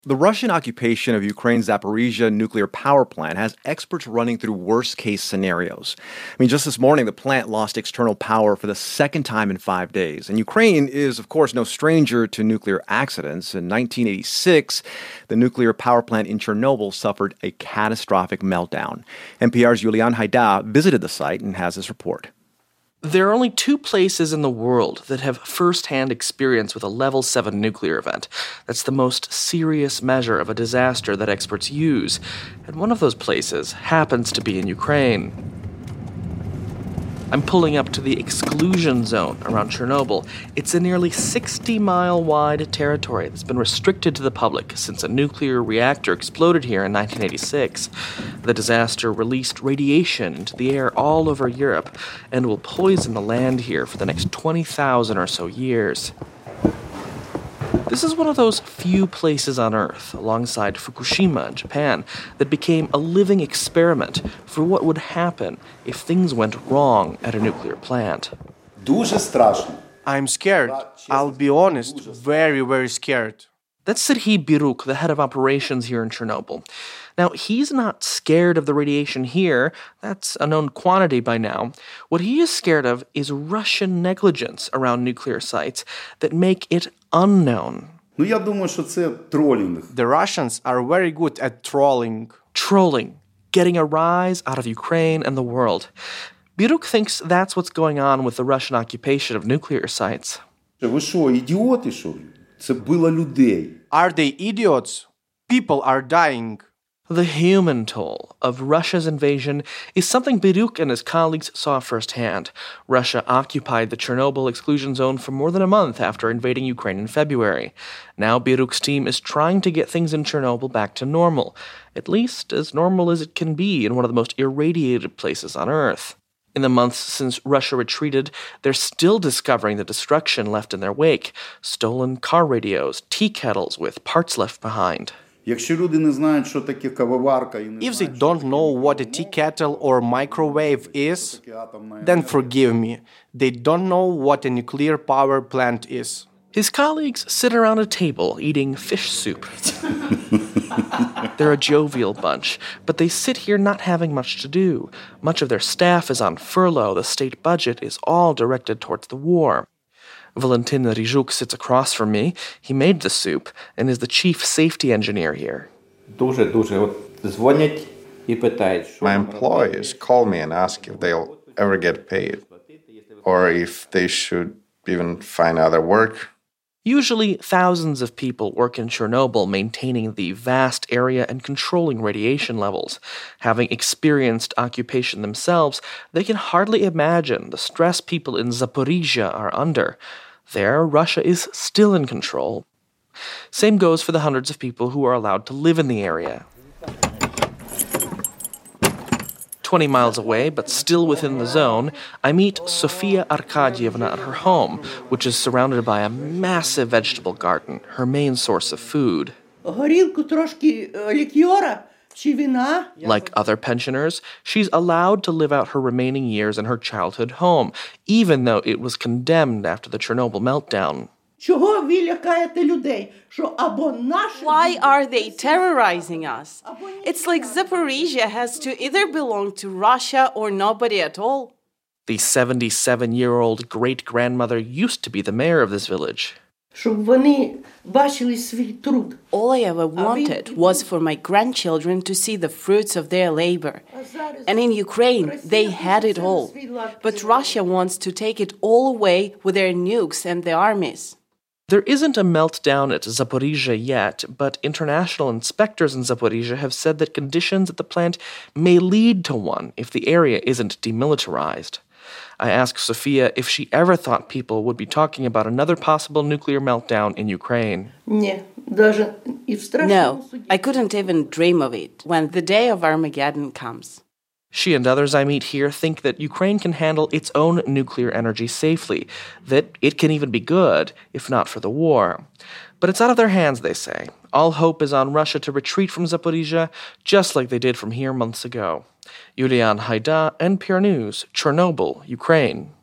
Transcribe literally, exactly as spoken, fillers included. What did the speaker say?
The Russian occupation of Ukraine's Zaporizhzhia nuclear power plant has experts running through worst-case scenarios. I mean, just this morning, the plant lost external power for the second time in five days. And Ukraine is, of course, no stranger to nuclear accidents. In nineteen eighty-six, the nuclear power plant in Chernobyl suffered a catastrophic meltdown. N P R's Yulian Haida visited the site and has this report. There are only two places in the world that have first-hand experience with a level seven nuclear event. That's the most serious measure of a disaster that experts use. And one of those places happens to be in Ukraine. I'm pulling up to the exclusion zone around Chernobyl. It's a nearly sixty-mile-wide territory that's been restricted to the public since a nuclear reactor exploded here in nineteen eighty-six. The disaster released radiation into the air all over Europe and will poison the land here for the next twenty thousand or so years. This is one of those few places on Earth, alongside Fukushima in Japan, that became a living experiment for what would happen if things went wrong at a nuclear plant. Дуже страшно. I'm scared. I'll be honest, very, very scared. That's Serhiy Biruk, the head of operations here in Chernobyl. Now, he's not scared of the radiation here. That's a known quantity by now. What he is scared of is Russian negligence around nuclear sites that make it unknown. Ну, я думаю, що це тролінг. The Russians are very good at trolling. Trolling, getting a rise out of Ukraine and the world. Biruk thinks that's what's going on with the Russian occupation of nuclear sites. Ви що, ідіоти, що ли? Це вбило людей. Are they idiots? People are dying. The human toll of Russia's invasion is something Biruk and his colleagues saw firsthand. Russia occupied the Chernobyl exclusion zone for more than a month after invading Ukraine in February. Now Biruk's team is trying to get things in Chernobyl back to normal, at least as normal as it can be in one of the most irradiated places on Earth. In the months since Russia retreated, they're still discovering the destruction left in their wake. Stolen car radios, tea kettles with parts left behind. Якщо люди не знають, що таке кавоварка, і не If they don't know what a tea kettle or microwave is, then forgive me. They don't know what a nuclear power plant is. His colleagues sit around a table eating fish soup. They're a jovial bunch, but they sit here not having much to do. Much of their staff is on furlough. The state budget is all directed towards the war. Valentin Rizhuk sits across from me. He made the soup and is the chief safety engineer here. Дуже-дуже. От дзвонять і питають, що My employees call me and ask if they'll ever get paid, or if they should even find other work. Usually, thousands of people work in Chernobyl maintaining the vast area and controlling radiation levels. Having experienced occupation themselves, they can hardly imagine the stress people in Zaporizhzhia are under. There, Russia is still in control. Same goes for the hundreds of people who are allowed to live in the area. Twenty miles away, but still within the zone, I meet Sofia Arkadievna at her home, which is surrounded by a massive vegetable garden, her main source of food. Like other pensioners, she's allowed to live out her remaining years in her childhood home, even though it was condemned after the Chernobyl meltdown. Why are they terrorizing us? It's like Zaporizhzhia has to either belong to Russia or nobody at all. The seventy-seven-year-old great-grandmother used to be the mayor of this village. All I ever wanted was for my grandchildren to see the fruits of their labor. And in Ukraine, they had it all. But Russia wants to take it all away with their nukes and the armies. There isn't a meltdown at Zaporizhzhia yet, but international inspectors in Zaporizhzhia have said that conditions at the plant may lead to one if the area isn't demilitarized. I asked Sofia if she ever thought people would be talking about another possible nuclear meltdown in Ukraine. No, I couldn't even dream of it when the day of Armageddon comes. She and others I meet here think that Ukraine can handle its own nuclear energy safely, that it can even be good, if not for the war. But it's out of their hands, they say. All hope is on Russia to retreat from Zaporizhzhia, just like they did from here months ago. Yulian Haida, N P R News, Chernobyl, Ukraine.